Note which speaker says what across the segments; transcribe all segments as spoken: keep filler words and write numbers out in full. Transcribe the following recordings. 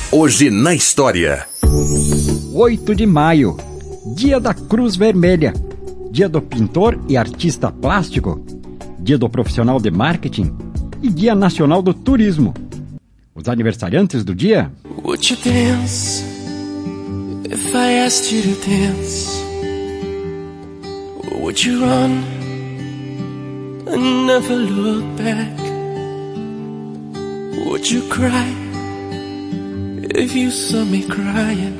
Speaker 1: Hoje na história.
Speaker 2: oito de maio, Dia da Cruz Vermelha, Dia do Pintor e Artista Plástico, Dia do Profissional de Marketing e Dia Nacional do Turismo. Os aniversariantes do dia:
Speaker 3: Would you dance if I asked you to dance? Would you run and never look back? Would you cry if you saw me crying?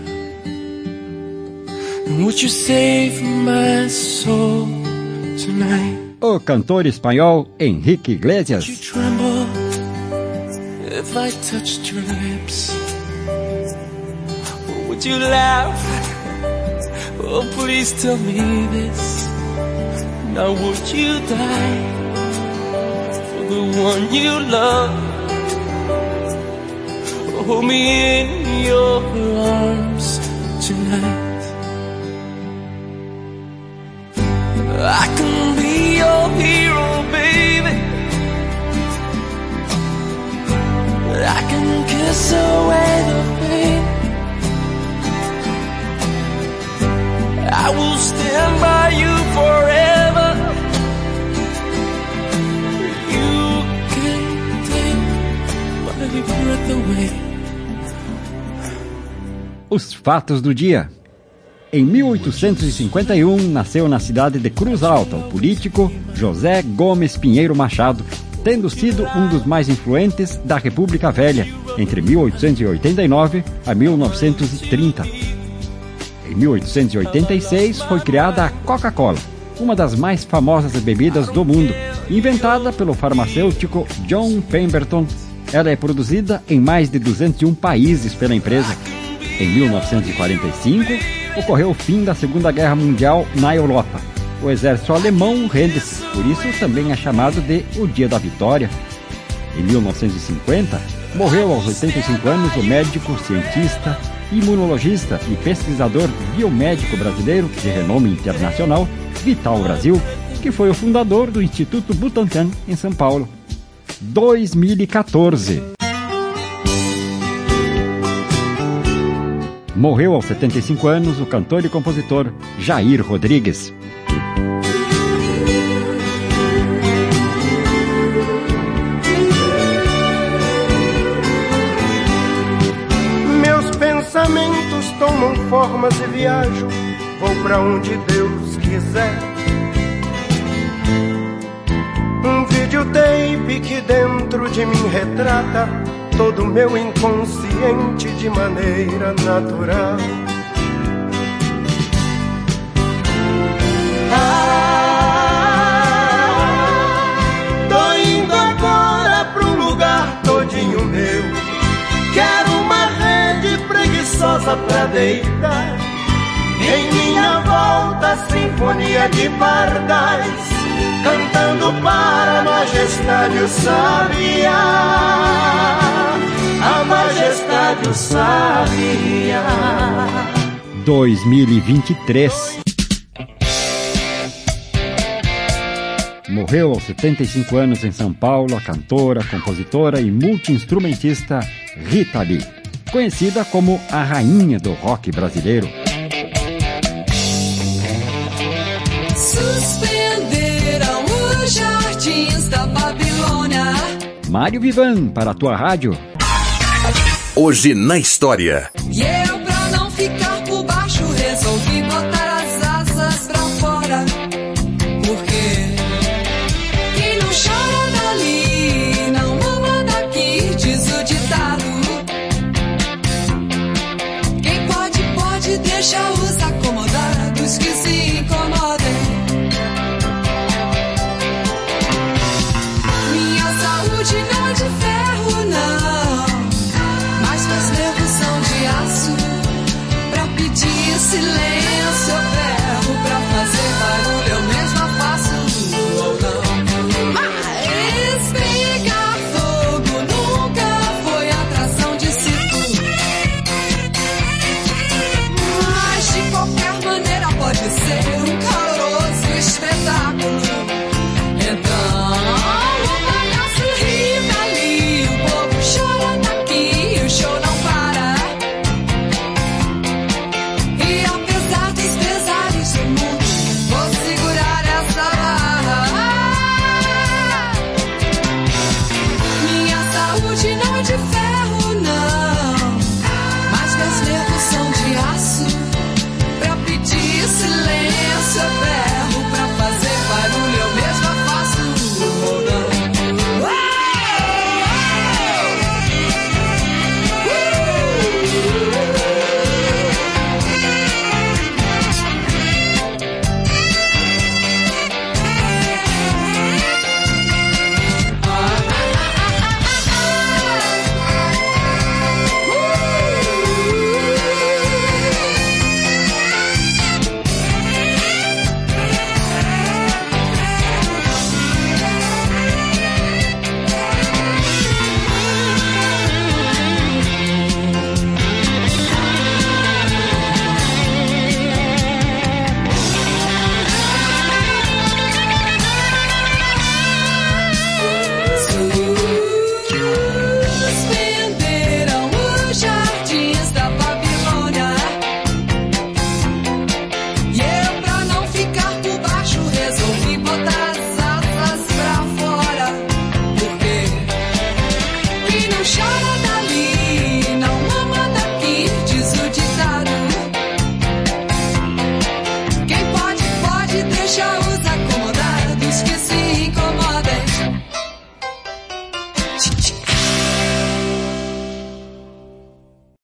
Speaker 3: And would you save my soul tonight?
Speaker 2: O cantor espanhol Enrique Iglesias.
Speaker 3: Would you tremble if I touched your lips? Or would you laugh? Oh, please tell me this. Now would you die for the one you love? Hold me in your arms tonight. I can be your hero, baby. I can kiss away the pain. I will stand by you forever. You can take my breath away.
Speaker 2: Os fatos do dia. Em mil oitocentos e cinquenta e um, nasceu na cidade de Cruz Alta o político José Gomes Pinheiro Machado, tendo sido um dos mais influentes da República Velha, entre mil oitocentos e oitenta e nove a mil novecentos e trinta. Em mil oitocentos e oitenta e seis foi criada a Coca-Cola, uma das mais famosas bebidas do mundo, inventada pelo farmacêutico John Pemberton. Ela é produzida em mais de duzentos e um países pela empresa. Em mil novecentos e quarenta e cinco, ocorreu o fim da Segunda Guerra Mundial na Europa. O exército alemão rende-se, por isso também é chamado de o Dia da Vitória. Em mil novecentos e cinquenta, morreu aos oitenta e cinco anos o médico, cientista, imunologista e pesquisador biomédico brasileiro de renome internacional, Vital Brasil, que foi o fundador do Instituto Butantan, em São Paulo. dois mil e quatorze. Morreu aos setenta e cinco anos o cantor e compositor Jair Rodrigues.
Speaker 4: Meus pensamentos tomam formas e viajo, vou pra onde Deus quiser. Um videotape que dentro de mim retrata todo o meu inconsciente de maneira natural. Ah, tô indo agora pro lugar todinho meu. Quero uma rede preguiçosa pra deitar. Em minha volta, sinfonia de pardais, cantando para a majestade o sabiá. A majestade o sabia.
Speaker 2: dois mil e vinte e três. Morreu aos setenta e cinco anos em São Paulo a cantora, compositora e multi-instrumentista Rita Lee, conhecida como a rainha do rock brasileiro.
Speaker 5: Suspenderam os jardins da Babilônia.
Speaker 2: Mário Vivan para a tua rádio.
Speaker 1: Hoje na história.
Speaker 5: Yeah.